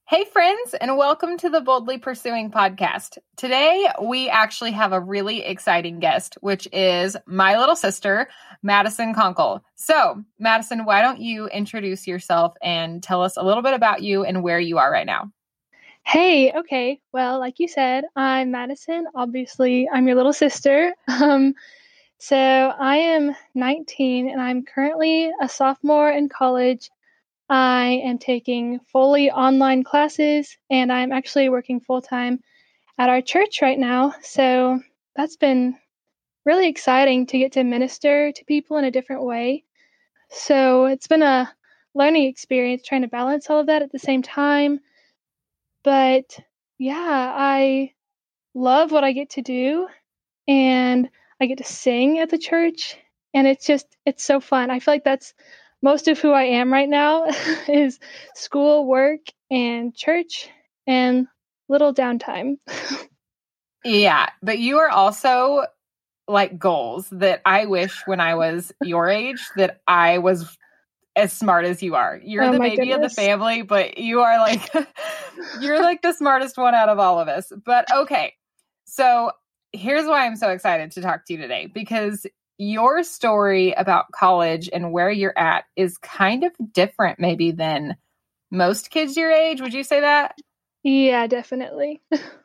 Hey, friends, and welcome to the Boldly Pursuing podcast. Today, we actually have a really exciting guest, which is my little sister, Madison Conkle. So, Madison, why don't you introduce yourself and tell us a little bit about you and where you are right now? Hey, okay. Well, like you said, I'm Madison. Obviously, I'm your little sister. So I am 19 and I'm currently a sophomore in college. I am taking fully online classes and I'm actually working full time at our church right now. So that's been really exciting to get to minister to people in a different way. So it's been a learning experience trying to balance all of that at the same time. But yeah, I love what I get to do and I get to sing at the church and it's so fun. I feel like that's most of who I am right now is school, work, and church and little downtime. Yeah, but you are also like goals that I wish when I was your age that I was as smart as you are. You're Oh the my baby of the goodness. family, but you are like, you're like the smartest one out of all of us. But okay. So here's why I'm so excited to talk to you today, because your story about college and where you're at is kind of different maybe than most kids your age. Would you say that? Yeah, definitely.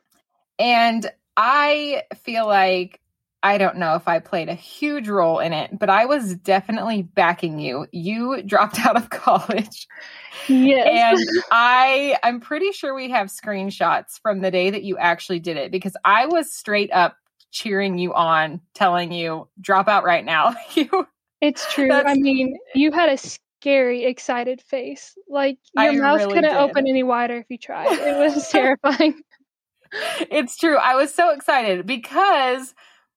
And I feel like I don't know if I played a huge role in it, but I was definitely backing you. You dropped out of college. Yes. And I'm pretty sure we have screenshots from the day that you actually did it, because I was straight up cheering you on, telling you, drop out right now. It's true. I mean, you had a scary, excited face. Like your I mouth really couldn't did. open any wider if you tried. It was terrifying. It's true. I was so excited because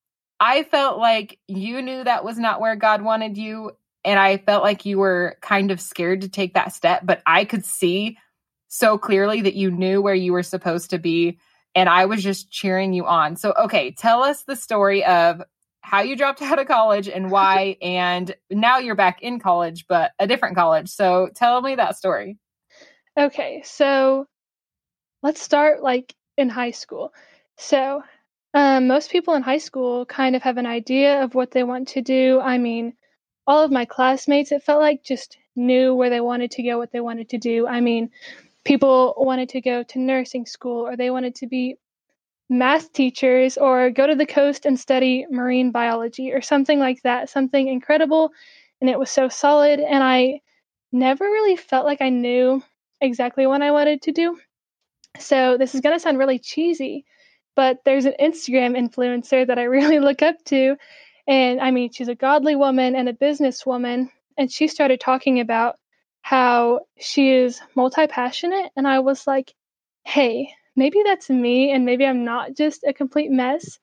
I felt like you knew that was not where God wanted you. And I felt like you were kind of scared to take that step, but I could see so clearly that you knew where you were supposed to be. And I was just cheering you on. So, okay, tell us the story of how you dropped out of college and why. And now you're back in college, but a different college. So tell me that story. Okay, so let's start like in high school. So, most people in high school kind of have an idea of what they want to do. I mean, all of my classmates, it felt like just knew where they wanted to go, what they wanted to do. I mean, people wanted to go to nursing school or they wanted to be math teachers or go to the coast and study marine biology or something like that, something incredible. And it was so solid. And I never really felt like I knew exactly what I wanted to do. So this is going to sound really cheesy, but there's an Instagram influencer that I really look up to. And I mean, she's a godly woman and a businesswoman. And she started talking about how she is multi passionate. And I was like, hey, maybe that's me. And maybe I'm not just a complete mess.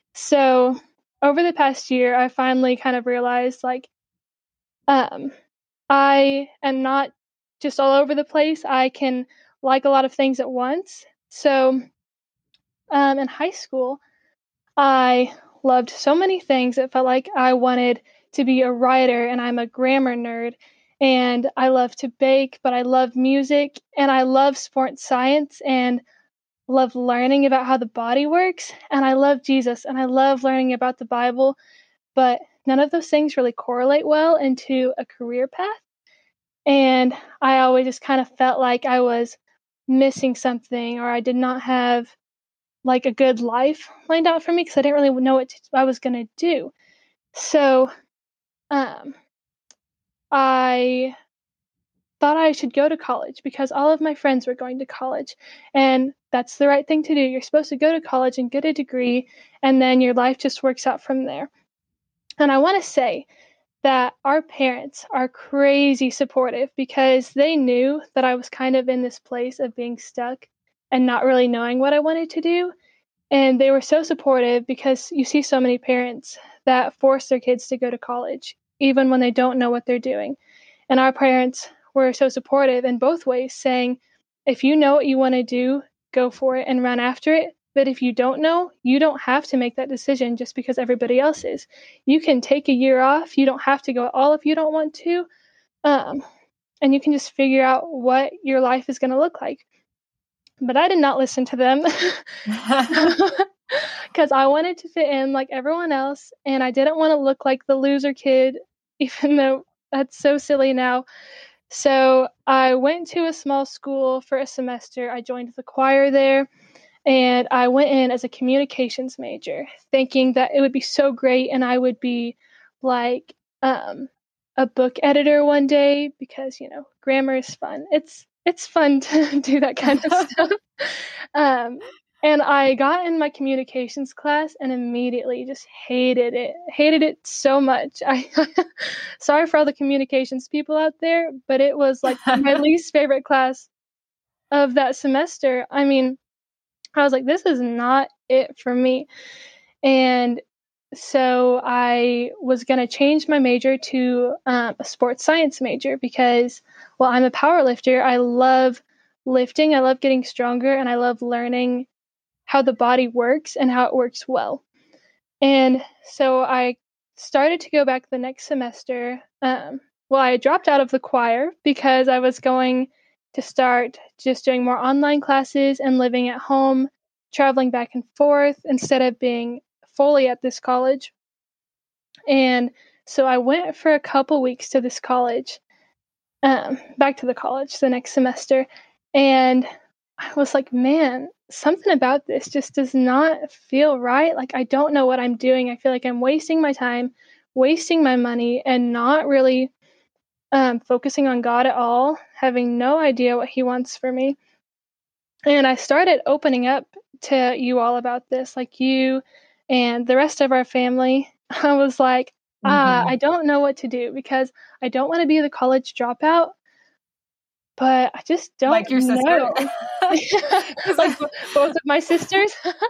So over the past year, I finally kind of realized like, um, I am not just all over the place. I can like a lot of things at once. So in high school, I loved so many things. It felt like I wanted to be a writer, and I'm a grammar nerd. And I love to bake, but I love music, and I love sports science, and love learning about how the body works. And I love Jesus, and I love learning about the Bible. But none of those things really correlate well into a career path. And I always just kind of felt like I was missing something, or I did not have like a good life lined out for me because I didn't really know what I was going to do. So um, I thought I should go to college because all of my friends were going to college. And that's the right thing to do. You're supposed to go to college and get a degree, and then your life just works out from there. And I want to say that our parents are crazy supportive because they knew that I was kind of in this place of being stuck and not really knowing what I wanted to do. And they were so supportive because you see so many parents that force their kids to go to college, even when they don't know what they're doing. And our parents were so supportive in both ways, saying, if you know what you want to do, go for it and run after it. But if you don't know, you don't have to make that decision just because everybody else is. You can take a year off. You don't have to go at all if you don't want to. And you can just figure out what your life is going to look like. But I did not listen to them because I wanted to fit in like everyone else, and I didn't want to look like the loser kid, even though that's so silly now. So I went to a small school for a semester. I joined the choir there, and I went in as a communications major, thinking that it would be so great and I would be like a book editor one day because, grammar is fun. It's fun to do that kind of stuff. Um, and I got in my communications class and immediately just hated it. Hated it so much. I sorry for all the communications people out there, but it was like my least favorite class of that semester. I mean, I was like, this is not it for me. And so I was going to change my major to a sports science major because, well, I'm a power lifter. I love lifting. I love getting stronger, and I love learning how the body works and how it works well. And so I started to go back the next semester. Well, I dropped out of the choir because I was going to start just doing more online classes and living at home, traveling back and forth instead of being fully at this college. And so I went for a couple weeks to this college, back to the college the next semester. And I was like, man, something about this just does not feel right. Like, I don't know what I'm doing. I feel like I'm wasting my time, wasting my money, and not really focusing on God at all, having no idea what He wants for me. And I started opening up to you all about this, like you and the rest of our family. I was like, I don't know what to do because I don't want to be the college dropout, but I just don't like your sister. know. Like both of my sisters.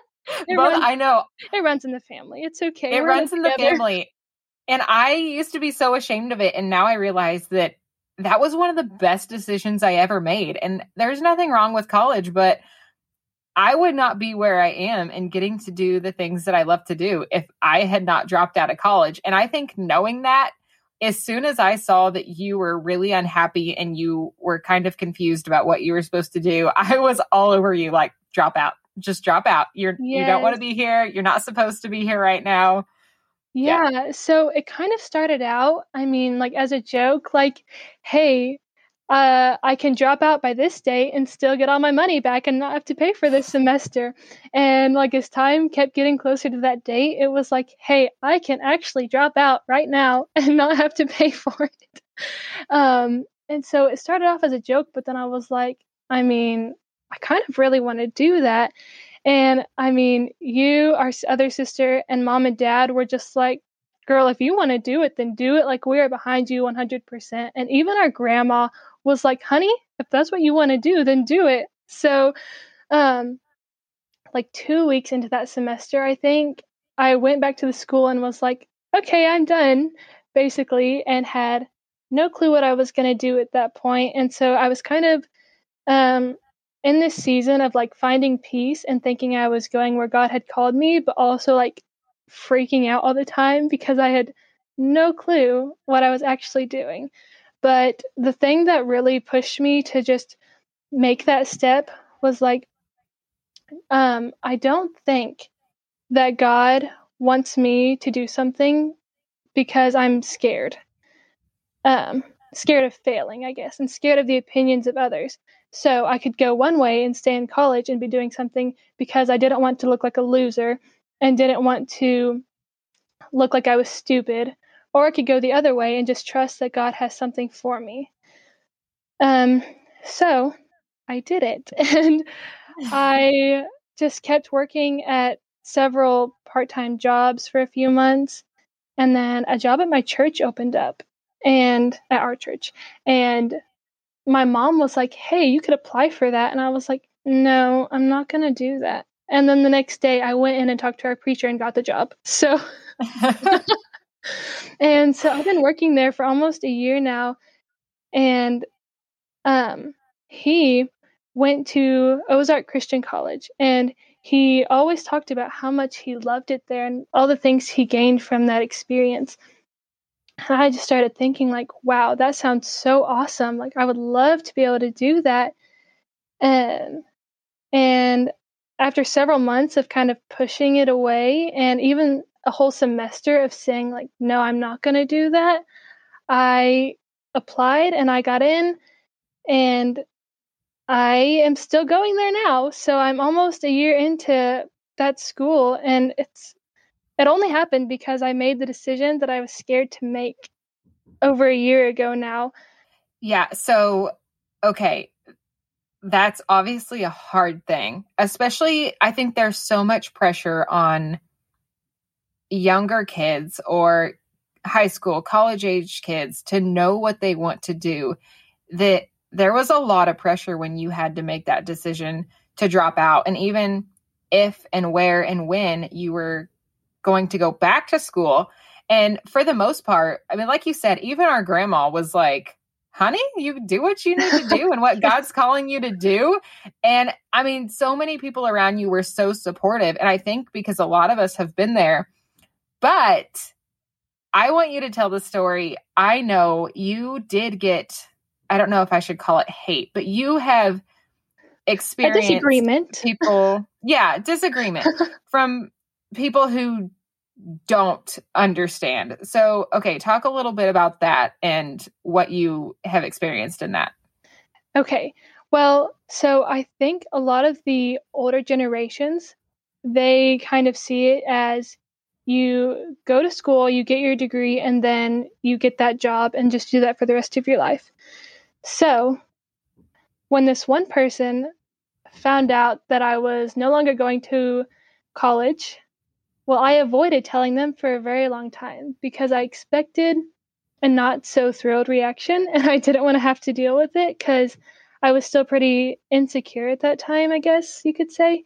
I know. It runs in the family. It's okay. It We're runs in the together. family. And I used to be so ashamed of it. And now I realize that that was one of the best decisions I ever made. And there's nothing wrong with college, but I would not be where I am and getting to do the things that I love to do if I had not dropped out of college. And I think knowing that, as soon as I saw that you were really unhappy and you were kind of confused about what you were supposed to do, I was all over you, like, drop out. Just drop out. You don't want to be here. You're not supposed to be here right now. Yeah, so it kind of started out, I mean, like as a joke, like, hey, I can drop out by this date and still get all my money back and not have to pay for this semester. And like as time kept getting closer to that date, it was like, hey, I can actually drop out right now and not have to pay for it. And so it started off as a joke, but then I was like, I mean, I kind of really want to do that. And I mean, you, our other sister, and mom and dad were just like, girl, if you want to do it, then do it. Like, we are behind you 100%. And even our grandma was like, honey, if that's what you want to do, then do it. So, um, like 2 weeks into that semester, I think, I went back to the school and was like, okay, I'm done, basically, and had no clue what I was going to do at that point. And so I was kind of um, in this season of like finding peace and thinking I was going where God had called me, but also like freaking out all the time because I had no clue what I was actually doing. But the thing that really pushed me to just make that step was like, I don't think that God wants me to do something because I'm scared. Scared of failing, I guess, and scared of the opinions of others. So I could go one way and stay in college and be doing something because I didn't want to look like a loser and didn't want to look like I was stupid. Or I could go the other way and just trust that God has something for me. So I did it. And I just kept working at several part-time jobs for a few months. And then a job at my church opened up, and at our church. And my mom was like, hey, you could apply for that. And I was like, no, I'm not going to do that. And then the next day I went in and talked to our preacher and got the job. So, and so I've been working there for almost a year now. And he went to Ozark Christian College, and he always talked about how much he loved it there and all the things he gained from that experience. And I just started thinking like, wow, that sounds so awesome. Like, I would love to be able to do that. And And after several months of kind of pushing it away, and even a whole semester of saying, like, no, I'm not going to do that, I applied and I got in, and I am still going there now. So I'm almost a year into that school, and it only happened because I made the decision that I was scared to make over a year ago now. Yeah. So, okay. That's obviously a hard thing, especially I think there's so much pressure on younger kids or high school, college age kids to know what they want to do, that there was a lot of pressure when you had to make that decision to drop out. And even if and where and when you were going to go back to school. And for the most part, I mean, like you said, even our grandma was like, honey, you do what you need to do and what God's calling you to do. And I mean, so many people around you were so supportive. And I think because a lot of us have been there, but I want you to tell the story. I know you did get, I don't know if I should call it hate, but you have experienced disagreement. Disagreement from people who don't understand. So, okay, talk a little bit about that and what you have experienced in that. Okay. Well, so I think a lot of the older generations, they kind of see it as you go to school, you get your degree, and then you get that job and just do that for the rest of your life. So when this one person found out that I was no longer going to college, well, I avoided telling them for a very long time because I expected a not so thrilled reaction, and I didn't want to have to deal with it because I was still pretty insecure at that time, I guess you could say.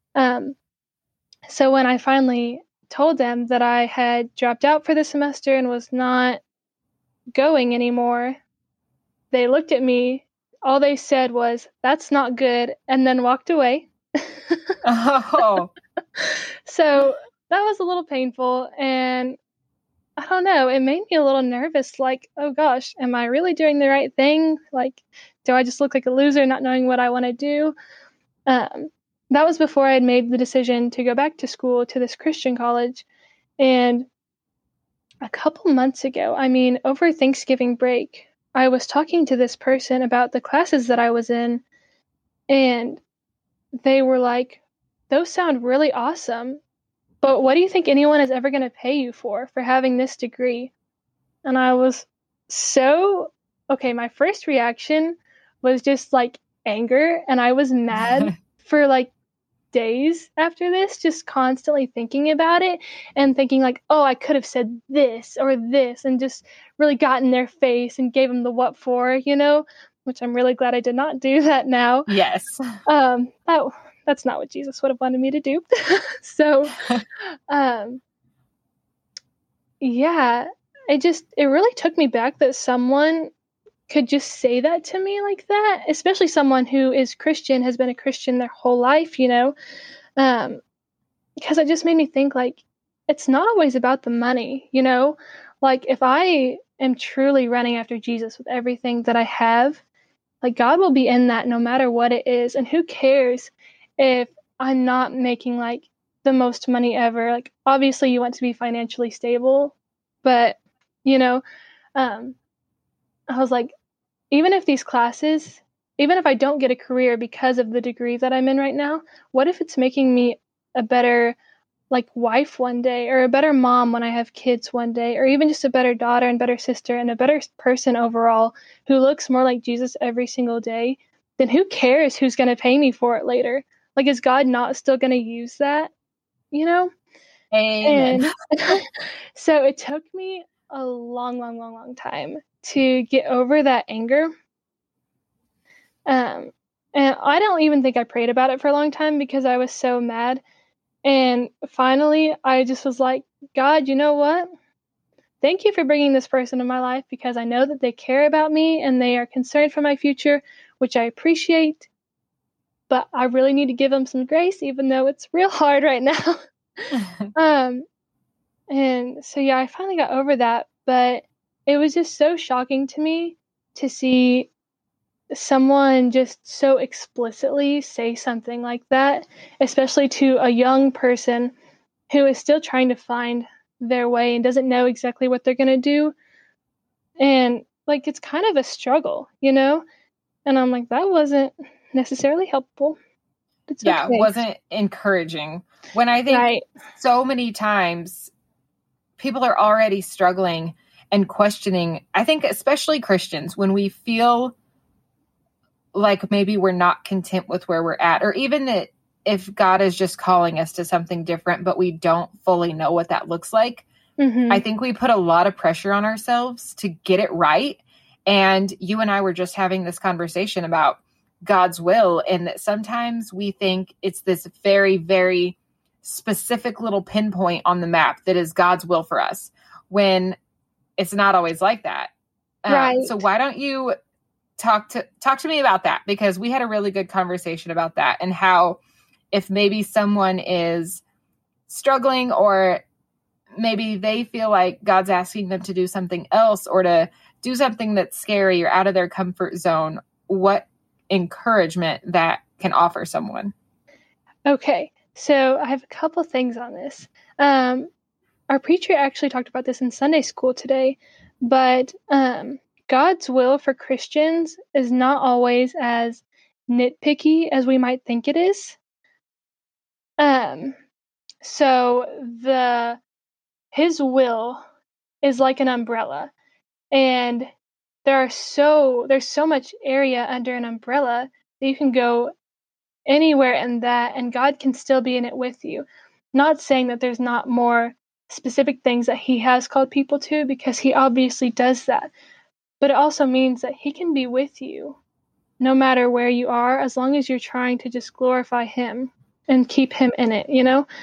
So when I finally told them that I had dropped out for the semester and was not going anymore, they looked at me. All they said was, "That's not good," and then walked away. Oh. So that was a little painful, and I don't know, it made me a little nervous, like, oh gosh, am I really doing the right thing? Like, do I just look like a loser not knowing what I want to do? That was before I had made the decision to go back to school to this Christian college. And a couple months ago, I mean, over Thanksgiving break, I was talking to this person about the classes that I was in, and they were like, those sound really awesome, but what do you think anyone is ever going to pay you for having this degree? And I was so, okay, my first reaction was just like anger, and I was mad for like days after this, just constantly thinking about it and thinking like, oh, I could have said this or this, and just really got in their face and gave them the what for, which I'm really glad I did not do that now. Yes. That's not what Jesus would have wanted me to do. So, yeah, it really took me back that someone could just say that to me like that, especially someone who is Christian, has been a Christian their whole life, because it just made me think, like, it's not always about the money, like if I am truly running after Jesus with everything that I have, like God will be in that no matter what it is. And who cares if I'm not making like the most money ever? Like, obviously you want to be financially stable, but I was like, even if these classes, even if I don't get a career because of the degree that I'm in right now, what if it's making me a better like wife one day, or a better mom when I have kids one day, or even just a better daughter and better sister and a better person overall who looks more like Jesus every single day? Then who cares who's going to pay me for it later? Like, is God not still going to use that? Amen. And so it took me a long time to get over that anger. And I don't even think I prayed about it for a long time because I was so mad. And finally, I just was like, God, you know what? Thank you for bringing this person in my life, because I know that they care about me and they are concerned for my future, which I appreciate. But I really need to give them some grace, even though it's real hard right now. And so, yeah, I finally got over that. But it was just so shocking to me to see someone just so explicitly say something like that, especially to a young person who is still trying to find their way and doesn't know exactly what they're going to do. And like, it's kind of a struggle, you know? And I'm like, that wasn't necessarily helpful. It's Yeah, okay. wasn't encouraging. When I think Right. so many times people are already struggling and questioning, I think especially Christians, when we feel like maybe we're not content with where we're at, or even that if God is just calling us to something different, but we don't fully know what that looks like, Mm-hmm. I think we put a lot of pressure on ourselves to get it right. And you and I were just having this conversation about God's will, and that sometimes we think it's this very, very specific little pinpoint on the map that is God's will for us, when it's not always like that. Right. So why don't you talk to me about that? Because we had a really good conversation about that, and how if maybe someone is struggling, or maybe they feel like God's asking them to do something else, or to do something that's scary or out of their comfort zone, what encouragement that can offer someone. Okay. So I have a couple things on this. Our preacher actually talked about this in Sunday school today, but God's will for Christians is not always as nitpicky as we might think it is. So his will is like an umbrella, and there's so much area under an umbrella that you can go anywhere in that, and God can still be in it with you. Not saying that there's not more specific things that he has called people to, because he obviously does that. But it also means that he can be with you no matter where you are, as long as you're trying to just glorify him and keep him in it, you know?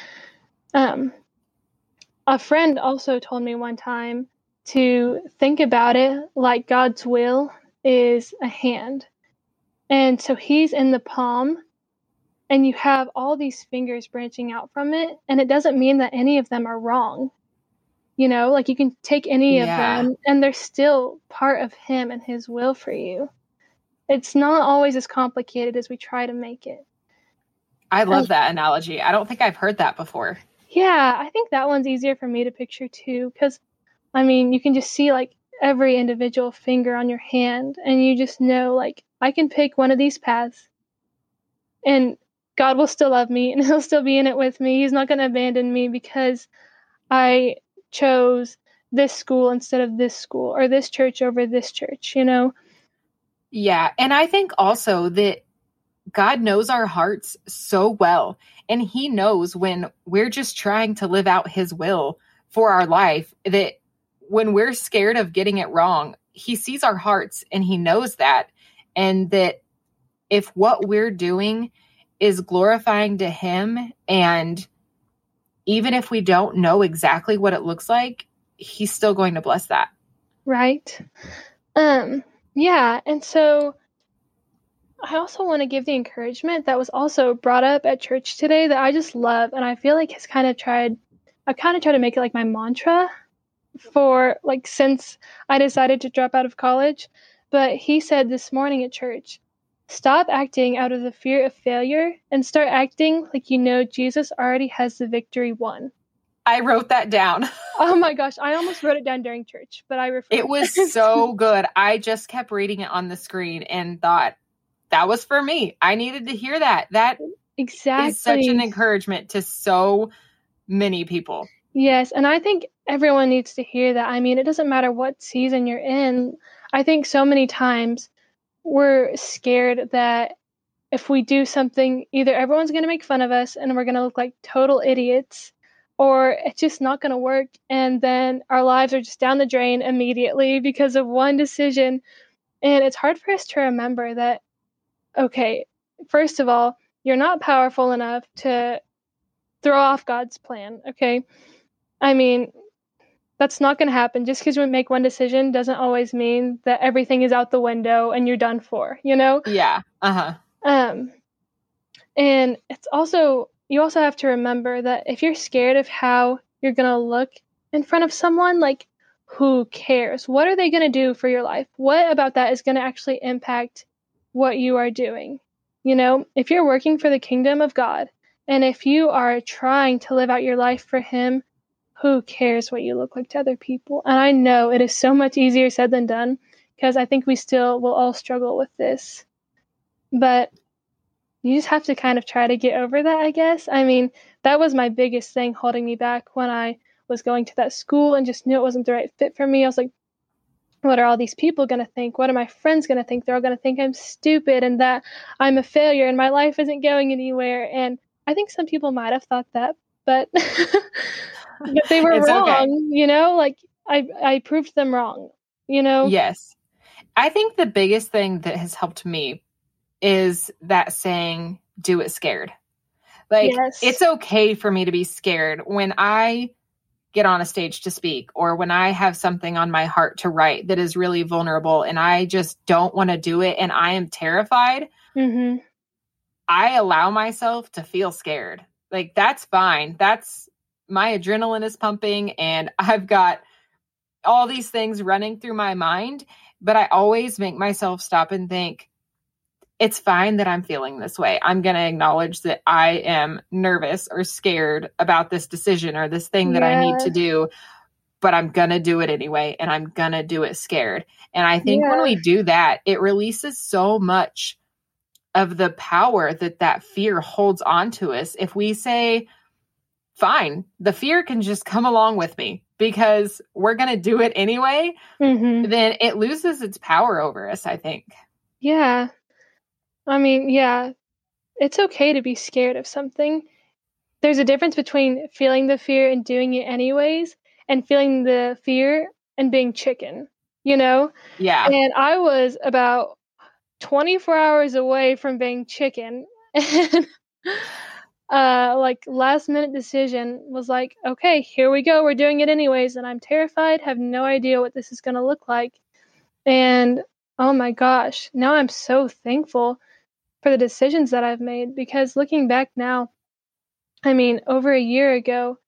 A friend also told me one time to think about it like God's will is a hand. And so he's in the palm, and you have all these fingers branching out from it, and it doesn't mean that any of them are wrong. You know, like you can take any of them and they're still part of him and his will for you. It's not always as complicated as we try to make it. I love that analogy. I don't think I've heard that before. Yeah, I think that one's easier for me to picture too, because I mean, you can just see like every individual finger on your hand, and you just know, like, I can pick one of these paths, and God will still love me, and he'll still be in it with me. He's not going to abandon me because I chose this school instead of this school, or this church over this church, you know? Yeah. And I think also that God knows our hearts so well, and he knows when we're just trying to live out his will for our life, that when we're scared of getting it wrong, he sees our hearts and he knows that. And that if what we're doing is glorifying to him, and even if we don't know exactly what it looks like, he's still going to bless that. Right. Yeah. And so I also want to give the encouragement that was also brought up at church today that I just love. And I feel like I've kind of tried to make it like my mantra for like, since I decided to drop out of college. But he said this morning at church, stop acting out of the fear of failure and start acting like you know Jesus already has the victory won. I wrote that down. Oh my gosh, I almost wrote it down during church, but I refrained. It was so good. I just kept reading it on the screen and thought, that was for me. I needed to hear that. That exactly is such an encouragement to so many people. Yes, and I think everyone needs to hear that. I mean, it doesn't matter what season you're in. I think so many times we're scared that if we do something, either everyone's going to make fun of us and we're going to look like total idiots, or it's just not going to work. And then our lives are just down the drain immediately because of one decision. And it's hard for us to remember that, okay, first of all, you're not powerful enough to throw off God's plan, okay? I mean, that's not going to happen. Just because you make one decision doesn't always mean that everything is out the window and you're done for, you know? Yeah. And it's also, you also have to remember that if you're scared of how you're going to look in front of someone, like, who cares? What are they going to do for your life? What about that is going to actually impact what you are doing. You know, if you're working for the kingdom of God, and if you are trying to live out your life for Him, who cares what you look like to other people? And I know it is so much easier said than done, because I think we still will all struggle with this. But you just have to kind of try to get over that, I guess. I mean, that was my biggest thing holding me back when I was going to that school and just knew it wasn't the right fit for me. I was like, what are all these people going to think? What are my friends going to think? They're all going to think I'm stupid and that I'm a failure and my life isn't going anywhere. And I think some people might have thought that, but but they were It's okay. wrong, you know? Like I proved them wrong, you know? Yes. I think the biggest thing that has helped me is that saying, do it scared. Like, Yes. it's okay for me to be scared when I get on a stage to speak or when I have something on my heart to write that is really vulnerable and I just don't want to do it and I am terrified. Mm-hmm. I allow myself to feel scared. Like, that's fine. That's my adrenaline is pumping and I've got all these things running through my mind, but I always make myself stop and think, it's fine that I'm feeling this way. I'm going to acknowledge that I am nervous or scared about this decision or this thing that I need to do, but I'm going to do it anyway. And I'm going to do it scared. And I think when we do that, it releases so much of the power that fear holds on to us. If we say, fine, the fear can just come along with me because we're going to do it anyway, then it loses its power over us, I think. Yeah. I mean, yeah, it's okay to be scared of something. There's a difference between feeling the fear and doing it anyways and feeling the fear and being chicken, you know? Yeah. And I was about 24 hours away from being chicken. And like last minute decision was like, okay, here we go. We're doing it anyways. And I'm terrified, have no idea what this is going to look like. And oh my gosh, now I'm so thankful for the decisions that I've made, because looking back now, I mean, over a year ago,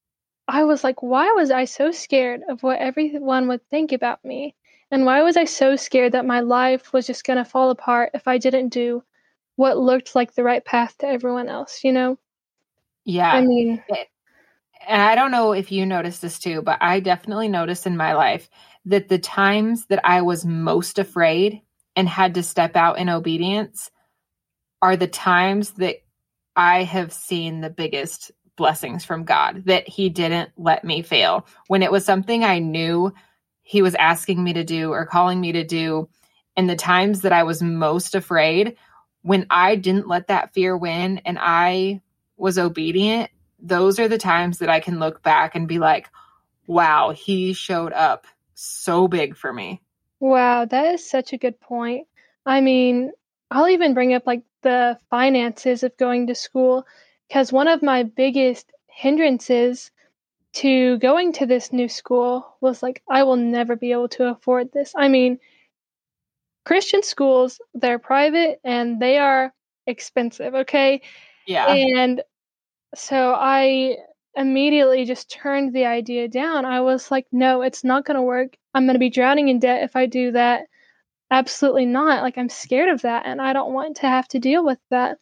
I was like, why was I so scared of what everyone would think about me? And why was I so scared that my life was just going to fall apart if I didn't do what looked like the right path to everyone else, you know? Yeah. I mean, and I don't know if you noticed this too, but I definitely noticed in my life that the times that I was most afraid and had to step out in obedience are the times that I have seen the biggest blessings from God, that He didn't let me fail. When it was something I knew He was asking me to do or calling me to do, and the times that I was most afraid, when I didn't let that fear win and I was obedient, those are the times that I can look back and be like, wow, He showed up so big for me. wow, that is such a good point. I mean, I'll even bring up like the finances of going to school, because one of my biggest hindrances to going to this new school was like, I will never be able to afford this. I mean, Christian schools, they're private and they are expensive, okay? Yeah. And so I immediately just turned the idea down. I was like, no, it's not going to work. I'm going to be drowning in debt if I do that. Absolutely not. Like, I'm scared of that and I don't want to have to deal with that.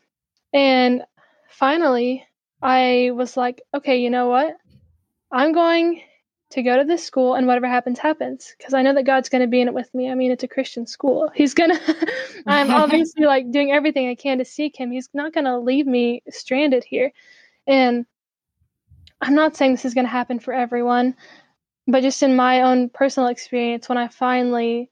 And finally, I was like, okay, you know what? I'm going to go to this school and whatever happens, happens. Because I know that God's going to be in it with me. I mean, it's a Christian school. He's going to, I'm obviously like doing everything I can to seek Him. He's not going to leave me stranded here. And I'm not saying this is going to happen for everyone, but just in my own personal experience, when I finally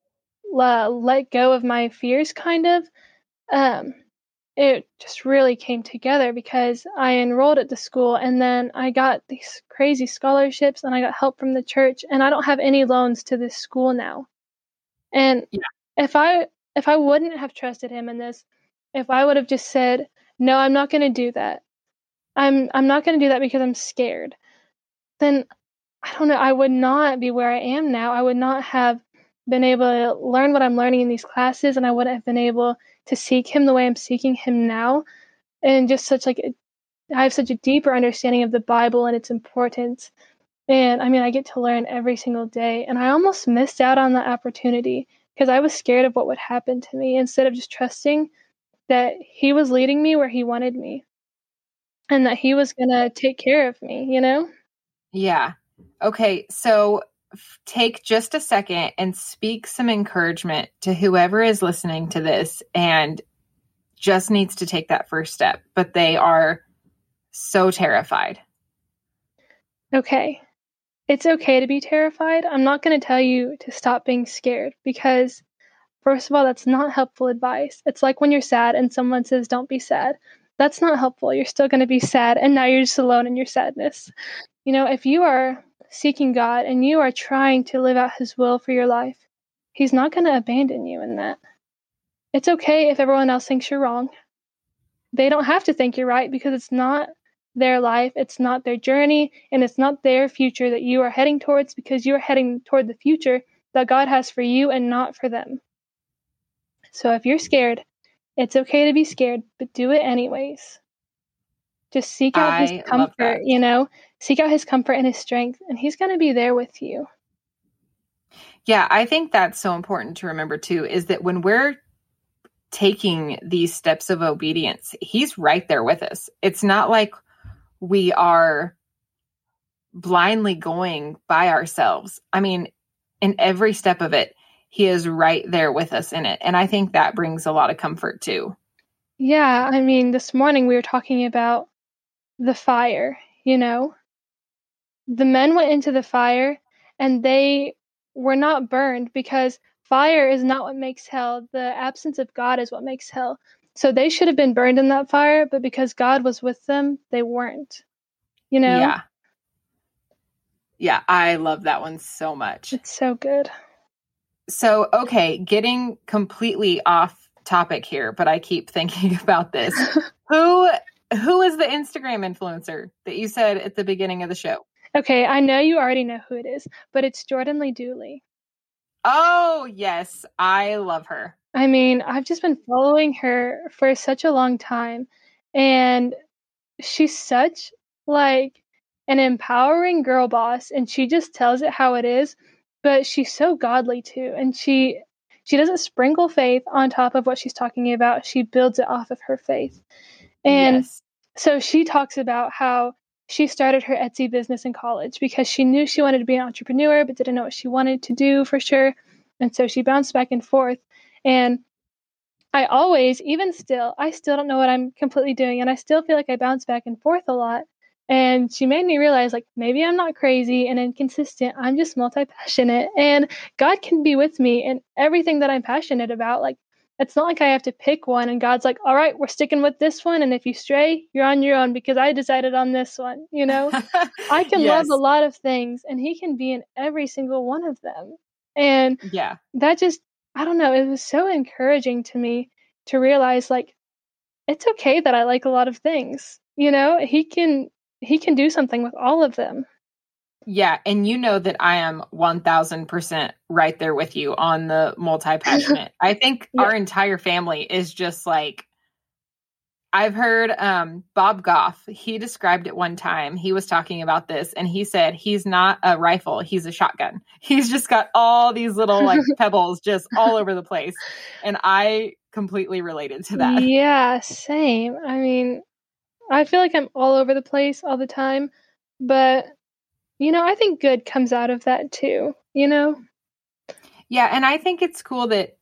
let go of my fears, kind of, um, it just really came together because I enrolled at the school and then I got these crazy scholarships and I got help from the church and I don't have any loans to this school now. And Yeah. if I wouldn't have trusted Him in this, if I would have just said, no, I'm not going to do that. I'm not going to do that because I'm scared. Then I don't know, I would not be where I am now. I would not have been able to learn what I'm learning in these classes, and I wouldn't have been able to seek Him the way I'm seeking Him now. And just I have such a deeper understanding of the Bible and its importance. And I mean, I get to learn every single day, and I almost missed out on that opportunity because I was scared of what would happen to me instead of just trusting that he was leading me where he wanted me and that he was going to take care of me, you know? Yeah. Okay. So take just a second and speak some encouragement to whoever is listening to this and just needs to take that first step, but they are so terrified. Okay. It's okay to be terrified. I'm not going to tell you to stop being scared because, first of all, that's not helpful advice. It's like when you're sad and someone says, don't be sad. That's not helpful. You're still going to be sad, and now you're just alone in your sadness. You know, if you are seeking God and you are trying to live out His will for your life, He's not going to abandon you in that. It's okay if everyone else thinks you're wrong. They don't have to think you're right because it's not their life, it's not their journey, and it's not their future that you are heading towards because you are heading toward the future that God has for you and not for them. So if you're scared, it's okay to be scared, but do it anyways. Just seek out His comfort, you know? Seek out His comfort and His strength, and He's going to be there with you. Yeah, I think that's so important to remember too, is that when we're taking these steps of obedience, He's right there with us. It's not like we are blindly going by ourselves. I mean, in every step of it, He is right there with us in it. And I think that brings a lot of comfort too. Yeah, I mean, this morning we were talking about the fire, you know? The men went into the fire and they were not burned because fire is not what makes hell. The absence of God is what makes hell. So they should have been burned in that fire, but because God was with them, they weren't. You know? Yeah. Yeah, I love that one so much. It's so good. So, okay, getting completely off topic here, but I keep thinking about this. Who is the Instagram influencer that you said at the beginning of the show? Okay, I know you already know who it is, but it's Jordan Lee Dooley. Oh, yes, I love her. I mean, I've just been following her for such a long time, and she's such like an empowering girl boss, and she just tells it how it is, but she's so godly too, and she doesn't sprinkle faith on top of what she's talking about. She builds it off of her faith. And yes. So she talks about how she started her Etsy business in college because she knew she wanted to be an entrepreneur but didn't know what she wanted to do for sure. And so she bounced back and forth. And I always, even still, I still don't know what I'm completely doing. And I still feel like I bounce back and forth a lot. And she made me realize, like, maybe I'm not crazy and inconsistent. I'm just multi-passionate. And God can be with me in everything that I'm passionate about. Like, it's not like I have to pick one and God's like, all right, we're sticking with this one. And if you stray, you're on your own because I decided on this one. You know, I can love a lot of things and He can be in every single one of them. And yeah, that just, I don't know, it was so encouraging to me to realize, like, it's okay that I like a lot of things. You know, He can do something with all of them. Yeah, and you know that I am 1000% right there with you on the multi-passionate. I think our entire family is just like, I've heard Bob Goff, he described it one time. He was talking about this and he said he's not a rifle, he's a shotgun. He's just got all these little like pebbles just all over the place. And I completely related to that. Yeah, same. I mean, I feel like I'm all over the place all the time, but you know, I think good comes out of that too, you know? Yeah, and I think it's cool that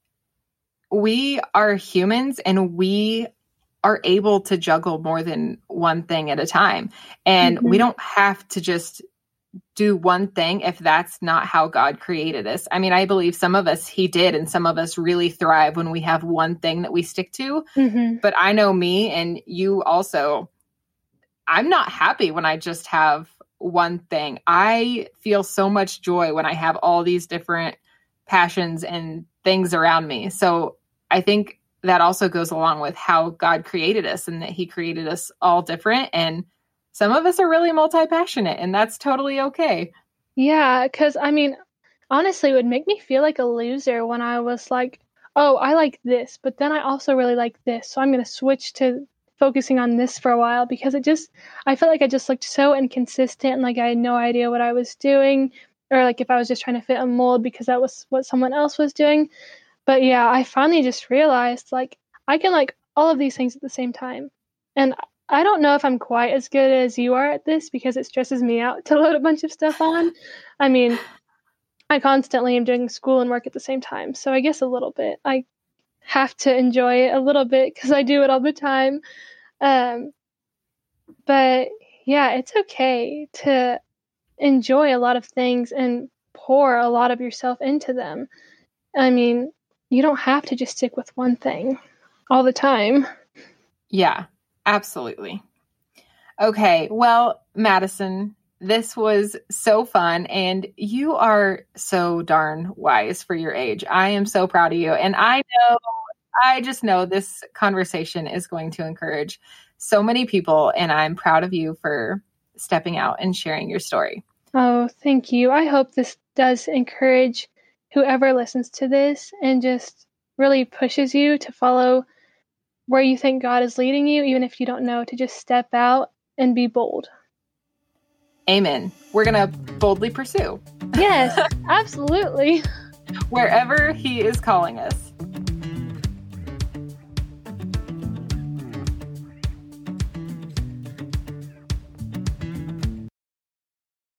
we are humans and we are able to juggle more than one thing at a time. And we don't have to just do one thing if that's not how God created us. I mean, I believe some of us He did, and some of us really thrive when we have one thing that we stick to. But I know me and you also, I'm not happy when I just have one thing. I feel so much joy when I have all these different passions and things around me. So I think that also goes along with how God created us and that He created us all different. And some of us are really multi-passionate, and that's totally okay. Yeah, because I mean, honestly, it would make me feel like a loser when I was like, oh, I like this, but then I also really like this. So I'm going to switch to focusing on this for a while because I felt like I just looked so inconsistent and like I had no idea what I was doing, or like if I was just trying to fit a mold because that was what someone else was doing. But yeah, I finally just realized like I can like all of these things at the same time. And I don't know if I'm quite as good as you are at this because it stresses me out to load a bunch of stuff on. I mean, I constantly am doing school and work at the same time. So I guess a little bit. I have to enjoy it a little bit because I do it all the time. But yeah, it's okay to enjoy a lot of things and pour a lot of yourself into them. I mean, you don't have to just stick with one thing all the time. Yeah, absolutely. Okay, well, Madison, this was so fun, and you are so darn wise for your age. I am so proud of you, and I just know this conversation is going to encourage so many people, and I'm proud of you for stepping out and sharing your story. Oh, thank you. I hope this does encourage whoever listens to this and just really pushes you to follow where you think God is leading you, even if you don't know, to just step out and be bold. Amen. We're going to boldly pursue. Yes, absolutely. Wherever He is calling us.